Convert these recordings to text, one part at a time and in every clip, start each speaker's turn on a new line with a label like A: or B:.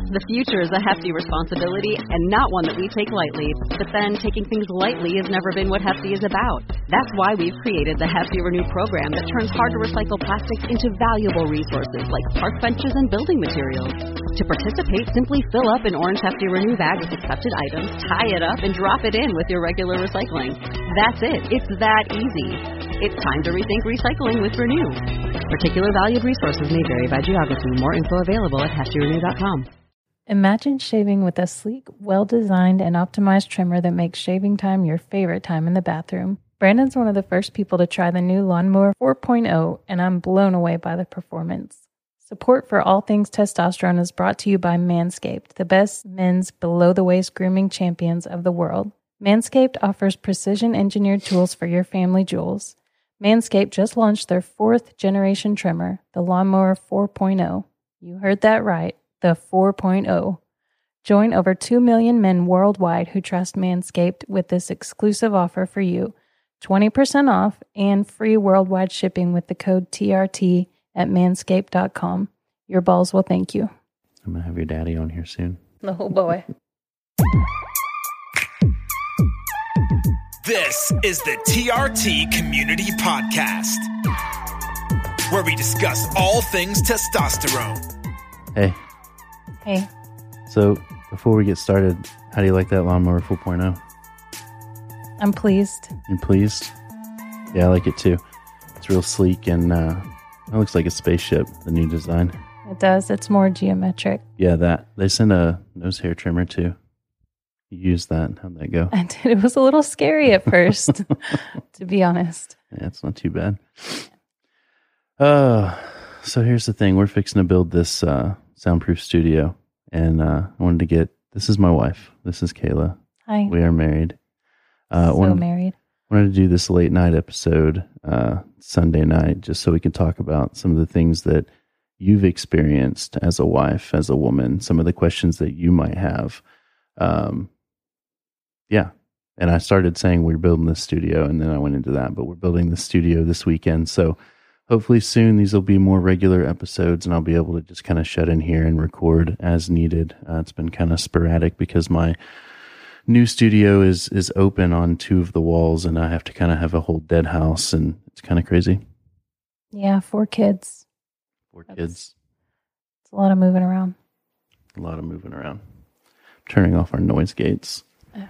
A: The future is a hefty responsibility and not one that we take lightly. But then taking things lightly has never been what Hefty is about. That's why we've created the Hefty Renew program that turns hard-to-recycle plastics into valuable resources like park benches and building materials. To participate, simply fill up an orange Hefty Renew bag with accepted items, tie it up, and drop it in with your regular recycling. That's it. It's that easy. It's time to rethink recycling with Renew. Particular valued resources may vary by geography. More info available at heftyrenew.com.
B: Imagine shaving with a sleek, well-designed, and optimized trimmer that makes shaving time your favorite time in the bathroom. Brandon's one of the first people to try the new Lawnmower 4.0, and I'm blown away by the performance. Support for all things testosterone is brought to you by Manscaped, the best men's below-the-waist grooming champions of the world. Manscaped offers precision-engineered tools for your family jewels. Manscaped just launched their 4th-generation trimmer, the Lawnmower 4.0. You heard that right. The 4.0. Join over 2 million men worldwide who trust Manscaped with this exclusive offer for you. 20% off and free worldwide shipping with the code TRT at manscaped.com. Your balls will thank you.
C: I'm going to have your daddy on here soon.
B: Oh, boy.
D: This is the TRT Community Podcast, where we discuss all things testosterone.
C: Hey.
B: Hey.
C: So, before we get started, how do you like that Lawnmower 4.0?
B: I'm pleased.
C: You pleased? Yeah, I like it too. It's real sleek and it looks like a spaceship, the new design.
B: It does. It's more geometric.
C: Yeah, that. They sent a nose hair trimmer too. You used that. How'd that go?
B: I did. It was a little scary at first, to be honest.
C: Yeah, it's not too bad. So here's the thing. We're fixing to build this soundproof studio. And I wanted to get, this is my wife. This is Kayla.
B: Hi.
C: We are married.
B: Married.
C: Wanted to do this late night episode Sunday night just so we can talk about some of the things that you've experienced as a wife, as a woman, some of the questions that you might have. Yeah. And I started saying we're building this studio, and then I went into that, but we're building the studio this weekend. So hopefully soon these will be more regular episodes, and I'll be able to just kind of shut in here and record as needed. It's been kind of sporadic because my new studio is open on 2 of the walls, and I have to kind of have a whole dead house, and it's kind of crazy.
B: Yeah, 4 kids.
C: 4 kids.
B: It's a lot of moving around.
C: A lot of moving around. Turning off our noise gates.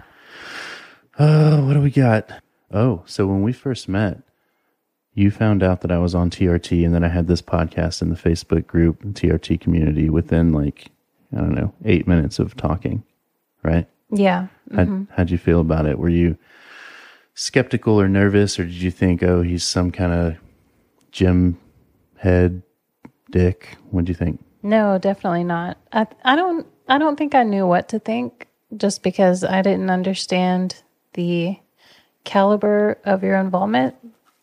C: What do we got? Oh, so when we first met, you found out that I was on TRT, and then I had this podcast in the Facebook group, TRT community, within 8 minutes of talking, right?
B: Yeah. Mm-hmm.
C: How'd you feel about it? Were you skeptical or nervous, or did you think, oh, he's some kind of gym head dick? What'd you think?
B: No, definitely not. I don't think I knew what to think, just because I didn't understand the caliber of your involvement.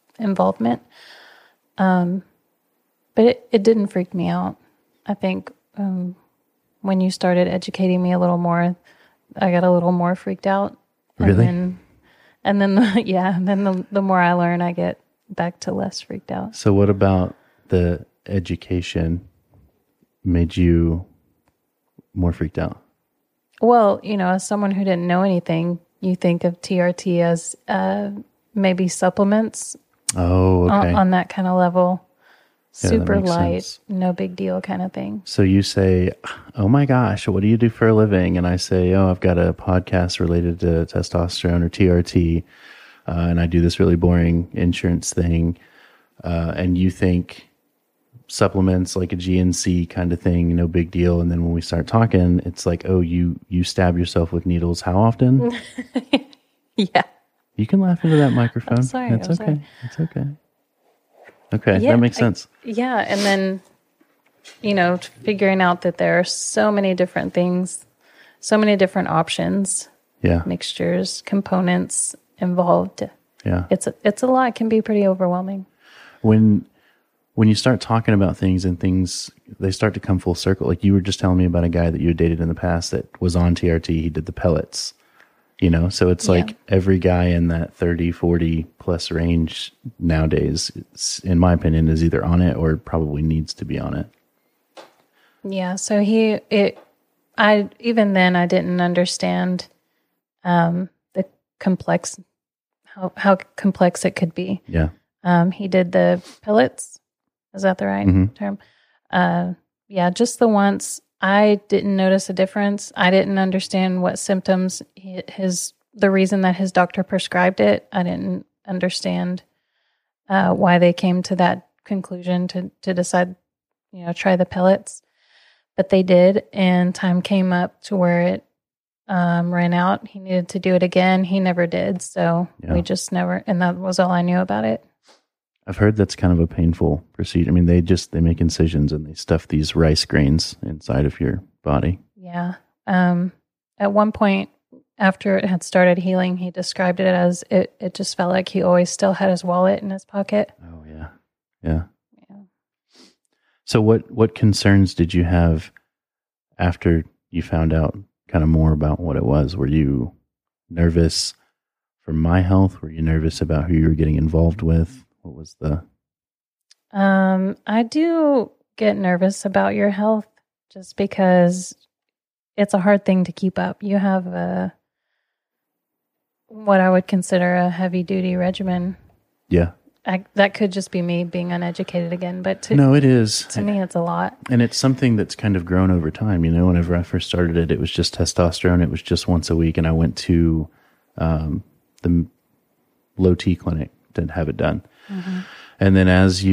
B: But it didn't freak me out. I think when you started educating me a little more, I got a little more freaked out.
C: Really?
B: And then the more I learn, I get back to less freaked out.
C: So what about the education made you more freaked out?
B: Well, as someone who didn't know anything, you think of TRT as maybe supplements.
C: Oh, okay.
B: On that kind of level.
C: Yeah,
B: super light,
C: sense.
B: No big deal kind of thing.
C: So you say, oh my gosh, what do you do for a living? And I say, oh, I've got a podcast related to testosterone or TRT, and I do this really boring insurance thing. And you think supplements like a GNC kind of thing, no big deal. And then when we start talking, it's like, oh, you stab yourself with needles how often?
B: Yeah.
C: You can laugh into that microphone.
B: I'm sorry.
C: It's okay. It's okay. Okay,
B: Yeah,
C: that makes sense.
B: Yeah, and then, figuring out that there are so many different things, so many different options,
C: Yeah.
B: mixtures, components involved.
C: Yeah.
B: It's a lot. It can be pretty overwhelming.
C: When you start talking about things and things, they start to come full circle. Like you were just telling me about a guy that you had dated in the past that was on TRT. He did the pellets, so it's like every guy in that 30, 40 plus range nowadays, in my opinion, is either on it or probably needs to be on it.
B: Yeah. So even then I didn't understand the complex, how complex it could be.
C: Yeah.
B: He did the pellets. Is that the right term? Yeah, just the once. I didn't notice a difference. I didn't understand what symptoms the reason that his doctor prescribed it. I didn't understand why they came to that conclusion to decide, try the pellets. But they did, and time came up to where it ran out. He needed to do it again. He never did. So we just never, and that was all I knew about it.
C: I've heard that's kind of a painful procedure. I mean, they make incisions and they stuff these rice grains inside of your body.
B: Yeah. At one point, after it had started healing, he described it as it just felt like he always still had his wallet in his pocket.
C: Oh, yeah. Yeah. So what concerns did you have after you found out kind of more about what it was? Were you nervous for my health? Were you nervous about who you were getting involved with? What was the...
B: I do get nervous about your health just because it's a hard thing to keep up. You have what I would consider a heavy duty regimen.
C: Yeah.
B: That could just be me being uneducated again, but
C: no, it is.
B: To me, it's a lot.
C: And it's something that's kind of grown over time. Whenever I first started it, it was just testosterone. It was just once a week. And I went to the low T clinic to have it done. Mm-hmm. And then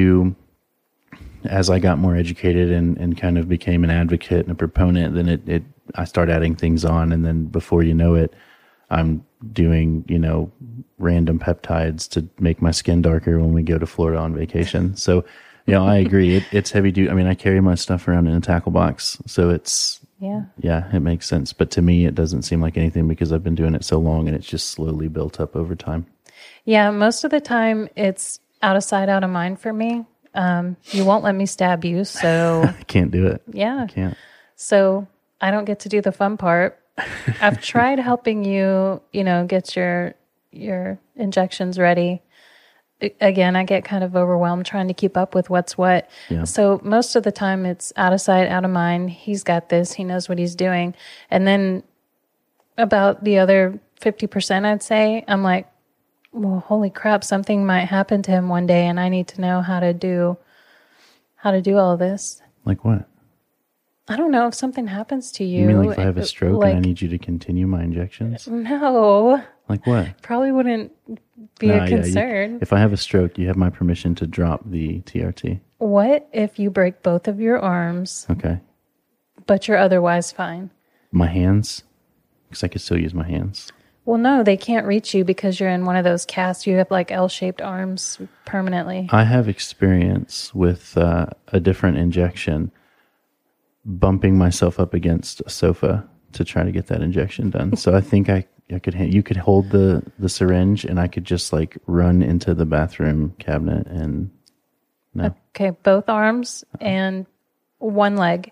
C: as I got more educated and kind of became an advocate and a proponent, then I start adding things on. And then before you know it, I'm doing, random peptides to make my skin darker when we go to Florida on vacation. So, I agree. It's heavy duty. I mean, I carry my stuff around in a tackle box. So it's, it makes sense. But to me, it doesn't seem like anything because I've been doing it so long and it's just slowly built up over time.
B: Yeah. Most of the time it's out of sight, out of mind for me. You won't let me stab you. So
C: I can't do it.
B: Yeah.
C: I can't.
B: So I don't get to do the fun part. I've tried helping you, get your injections ready. Again, I get kind of overwhelmed trying to keep up with what's what. Yeah. So most of the time it's out of sight, out of mind. He's got this. He knows what he's doing. And then about the other 50%, I'd say, I'm like, well, holy crap, something might happen to him one day and I need to know how to do all of this.
C: Like what?
B: I don't know if something happens to you.
C: You mean like if I have a stroke and I need you to continue my injections?
B: No.
C: Like what?
B: Probably wouldn't be a concern.
C: If I have a stroke, you have my permission to drop the TRT.
B: What if you break both of your arms?
C: Okay.
B: But you're otherwise fine.
C: My hands? Because I could still use my hands.
B: Well, no, they can't reach you because you're in one of those casts. You have like L-shaped arms permanently.
C: I have experience with a different injection, bumping myself up against a sofa to try to get that injection done. So I think you could hold the syringe and I could just like run into the bathroom cabinet and no.
B: Okay, both arms and one leg.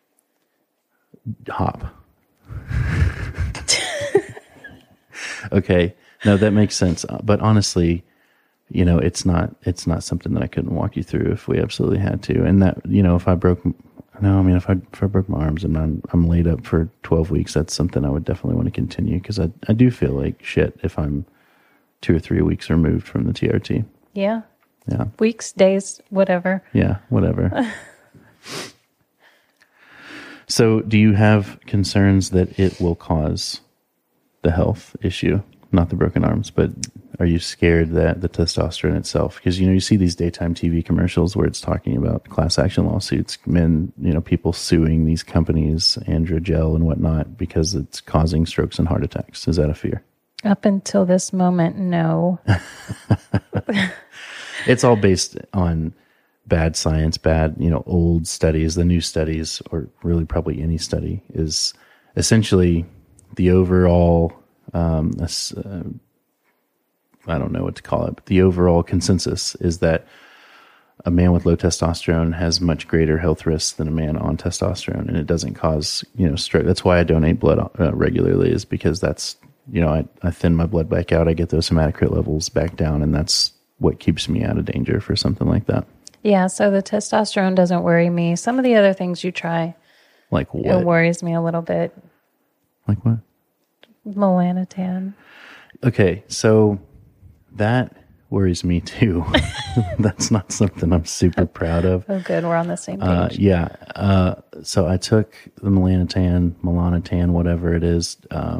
C: Hop. Okay. No, that makes sense. But honestly, it's not something that I couldn't walk you through if we absolutely had to. And that, if I broke my arms and I'm laid up for 12 weeks, that's something I would definitely want to continue because I do feel like shit if I'm 2 or 3 weeks removed from the TRT.
B: Yeah.
C: Yeah.
B: Weeks, days, whatever.
C: Yeah, whatever. So do you have concerns that it will cause the health issue? Not the broken arms, but are you scared that the testosterone itself, because, you see these daytime TV commercials where it's talking about class action lawsuits, men, people suing these companies, Androgel and whatnot, because it's causing strokes and heart attacks. Is that a fear?
B: Up until this moment, no.
C: It's all based on bad science, bad, old studies. The new studies, or really probably any study, is essentially the overall, I don't know what to call it, but the overall consensus is that a man with low testosterone has much greater health risks than a man on testosterone, and it doesn't cause, stroke. That's why I donate blood regularly, is because that's, I thin my blood back out, I get those hematocrit levels back down, and that's what keeps me out of danger for something like that.
B: Yeah, so the testosterone doesn't worry me. Some of the other things you try
C: Like
B: It
C: what?
B: worries me a little bit.
C: Like what?
B: Melanotan.
C: Okay, so that worries me too. That's not something I'm super proud of.
B: Oh, good. We're on the same page.
C: So I took the Melanotan, whatever it is,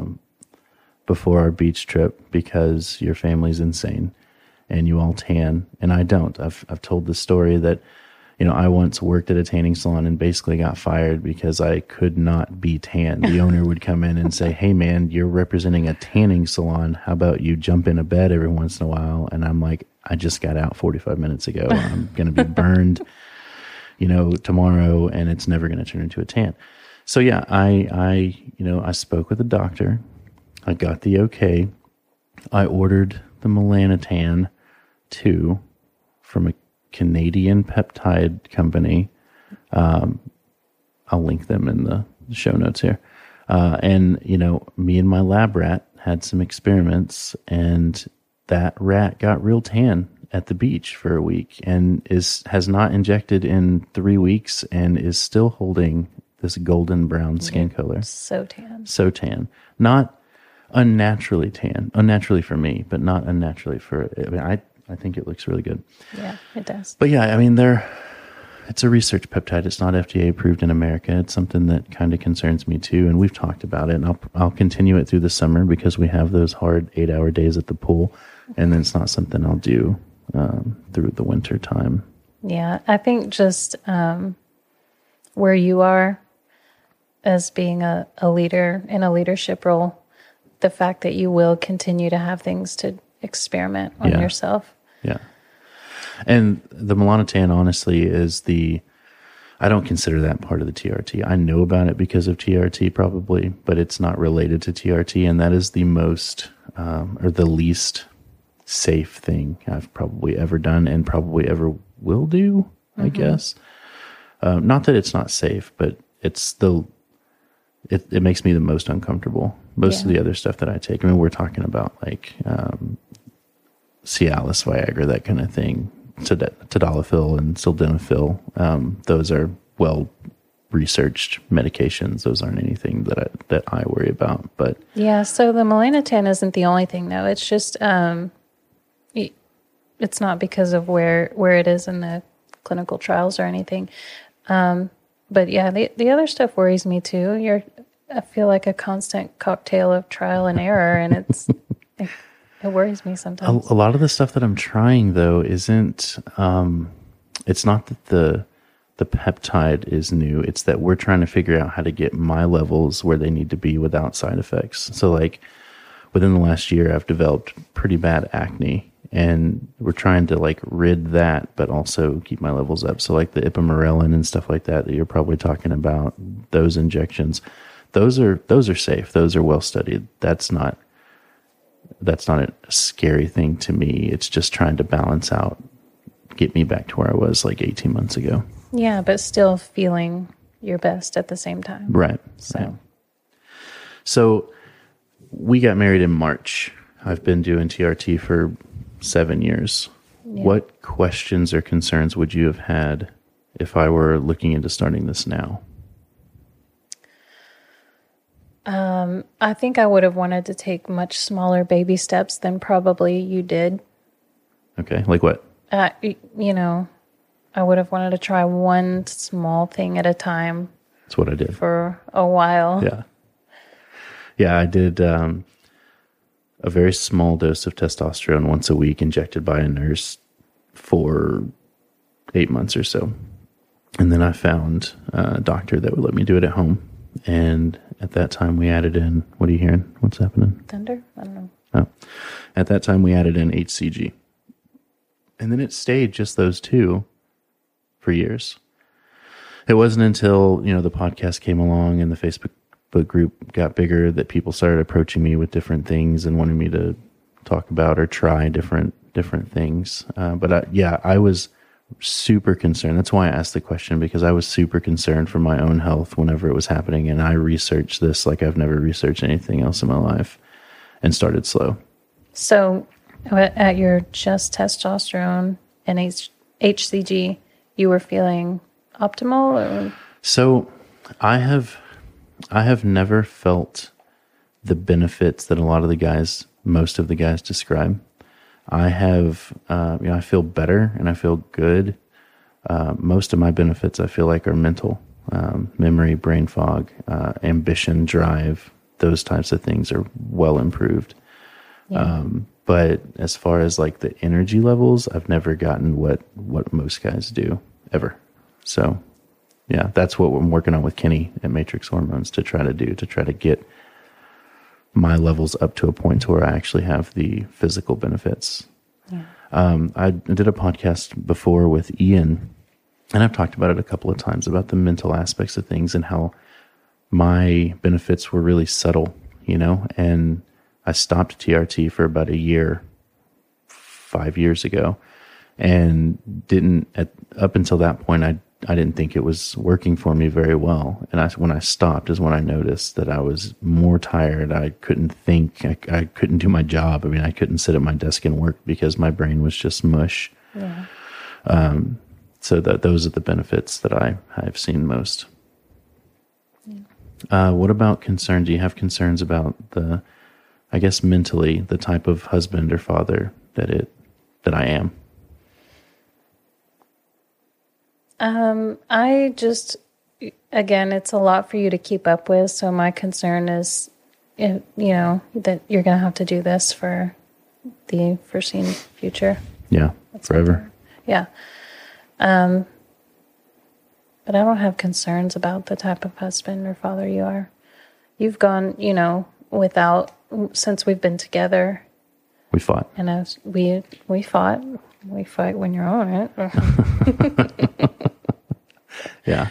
C: before our beach trip because your family's insane and you all tan and I don't. I've told the story that, I once worked at a tanning salon and basically got fired because I could not be tan. The owner would come in and say, "Hey man, you're representing a tanning salon. How about you jump in a bed every once in a while?" And I'm like, I just got out 45 minutes ago. I'm going to be burned, tomorrow, and it's never going to turn into a tan. So yeah, I spoke with the doctor. I got the okay. I ordered the Melanotan 2 from a Canadian peptide company. I'll link them in the show notes here. And me and my lab rat had some experiments, and that rat got real tan at the beach for a week and has not injected in 3 weeks and is still holding this golden brown skin color.
B: So tan.
C: So tan. Not unnaturally tan. Unnaturally for me, but not unnaturally for... I think it looks really good.
B: Yeah, it does.
C: But yeah, it's a research peptide. It's not FDA approved in America. It's something that kind of concerns me too. And we've talked about it, and I'll continue it through the summer because we have those hard 8-hour days at the pool. And then it's not something I'll do through the winter time.
B: Yeah, I think just where you are as being a leader in a leadership role, the fact that you will continue to have things to experiment on yourself.
C: Yeah. And the Melanotan, honestly, I don't consider that part of the TRT. I know about it because of TRT probably, but it's not related to TRT. And that is the most, or the least safe thing I've probably ever done and probably ever will do, I guess. Not that it's not safe, but it's it makes me the most uncomfortable. Most of the other stuff that I take, we're talking about like Cialis, Viagra, that kind of thing, Tadalafil and Sildenafil. Those are well-researched medications. Those aren't anything that I worry about. But
B: yeah, so the Melanotan isn't the only thing, though. It's just it's not because of where it is in the clinical trials or anything. But yeah, the other stuff worries me too. I feel like a constant cocktail of trial and error, and it worries me sometimes.
C: A lot of the stuff that I'm trying, though, isn't. It's not that the peptide is new. It's that we're trying to figure out how to get my levels where they need to be without side effects. So, like within the last year, I've developed pretty bad acne, and we're trying to like rid that, but also keep my levels up. So, like the ipamorelin and stuff like that you're probably talking about, those injections. Those are safe. Those are well studied. That's not a scary thing to me. It's just trying to balance out, get me back to where I was like 18 months ago.
B: Yeah, but still feeling your best at the same time.
C: Right. So we got married in March. I've been doing TRT for 7 years. Yeah. What questions or concerns would you have had if I were looking into starting this now?
B: I think I would have wanted to take much smaller baby steps than probably you did.
C: Okay, like what?
B: I would have wanted to try one small thing at a time.
C: That's what I did.
B: For a while.
C: Yeah. Yeah, I did a very small dose of testosterone once a week injected by a nurse for 8 months or so. And then I found a doctor that would let me do it at home. And at that time we added in, what are you hearing? What's happening?
B: Thunder? I don't know.
C: Oh. At that time we added in HCG. And then it stayed just those two for years. It wasn't until, the podcast came along and the Facebook group got bigger that people started approaching me with different things and wanting me to talk about or try different things. But I was super concerned. That's why I asked the question, because I was super concerned for my own health whenever it was happening. And I researched this like I've never researched anything else in my life and started slow.
B: So at your just testosterone and HCG, you were feeling optimal? Or?
C: So I have never felt the benefits that a lot of the guys, most of the guys describe. I have, I feel better and I feel good. Most of my benefits I feel like are mental, memory, brain fog, ambition, drive, those types of things are well improved. Yeah. But as far as like the energy levels, I've never gotten what most guys do ever. So yeah, that's what I'm working on with Kenny at Matrix Hormones to try to get my levels up to a point to where I actually have the physical benefits. Yeah. I did a podcast before with Ian, and I've talked about it a couple of times about the mental aspects of things and how my benefits were really subtle, and I stopped TRT for about a year, 5 years ago, and up until that point, I didn't think it was working for me very well. And when I stopped is when I noticed that I was more tired. I couldn't think. I couldn't do my job. I mean, I couldn't sit at my desk and work because my brain was just mush. Yeah. So those are the benefits that I've seen most. Yeah. What about concern? Do you have concerns about I guess mentally, the type of husband or father that I am?
B: I just, again, it's a lot for you to keep up with. So my concern is, that you're going to have to do this for the foreseen future.
C: Yeah. That's forever.
B: Yeah. But I don't have concerns about the type of husband or father you are. You've gone, since we've been together.
C: We fought.
B: And we fought. We fight when you're on it.
C: Yeah.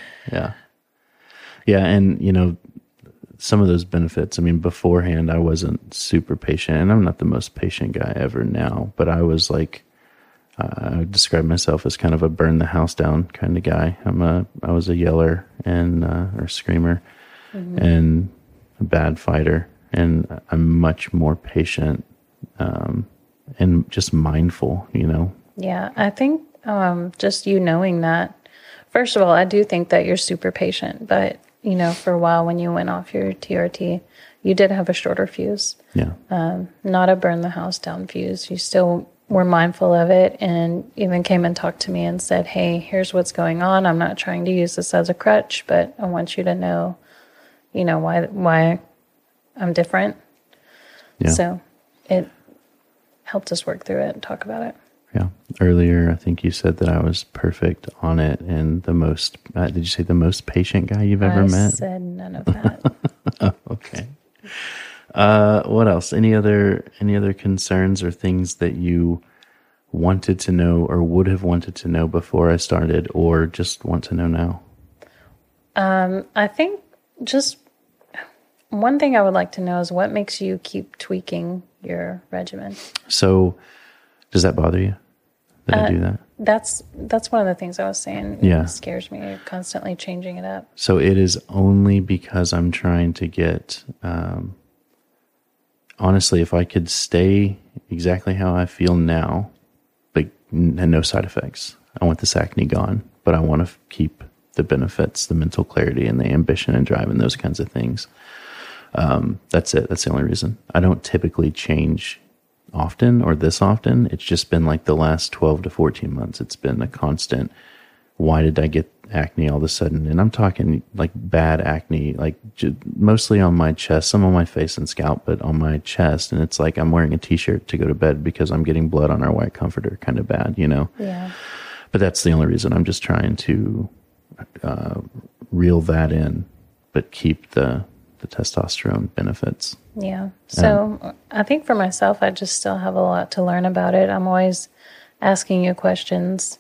C: And, some of those benefits, I mean, beforehand, I wasn't super patient, and I'm not the most patient guy ever now, but I was like, I would describe myself as kind of a burn the house down kind of guy. I was a yeller and, or screamer, mm-hmm. and a bad fighter, and I'm much more patient, and just mindful,
B: Yeah, I think, just you knowing that, first of all, I do think that you're super patient, but, for a while when you went off your TRT, you did have a shorter fuse.
C: Yeah.
B: Not a burn the house down fuse. You still were mindful of it and even came and talked to me and said, hey, here's what's going on. I'm not trying to use this as a crutch, but I want you to know, why I'm different. Yeah. So it helped us work through it and talk about it.
C: Yeah. Earlier, I think you said that I was perfect on it and the most, did you say the most patient guy you've ever met? I
B: said none of that.
C: Oh, okay. What else? Any other concerns or things that you wanted to know or would have wanted to know before I started or just want to know now?
B: I think just one thing I would like to know is what makes you keep tweaking your regimen? So,
C: does that bother you that I do that?
B: That's one of the things I was saying.
C: Yeah.
B: It scares me. You're constantly changing it up.
C: So it is only because I'm trying to get, honestly, if I could stay exactly how I feel now, and no side effects, I want this acne gone, but I want to keep the benefits, the mental clarity and the ambition and drive and those kinds of things. That's it. That's the only reason. I don't typically change often or this often. It's just been like the last 12 to 14 months. It's been a constant, why did I get acne all of a sudden? And I'm talking like bad acne, like mostly on my chest, some on my face and scalp, but on my chest. And it's like I'm wearing a t-shirt to go to bed because I'm getting blood on our white comforter, kind of bad, Yeah. But that's the only reason. I'm just trying to reel that in, but keep the testosterone benefits.
B: Yeah. So I think for myself, I just still have a lot to learn about it. I'm always asking you questions.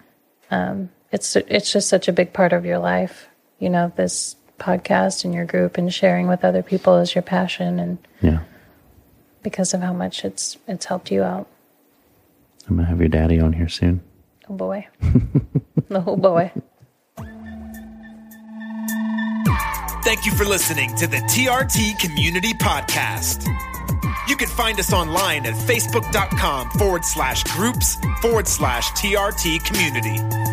B: It's just such a big part of your life. This podcast and your group and sharing with other people is your passion, and because of how much it's helped you out.
C: I'm gonna have your daddy on here soon.
B: Oh boy. Oh boy.
D: Thank you for listening to the TRT Community Podcast. You can find us online at facebook.com/groups/TRT Community.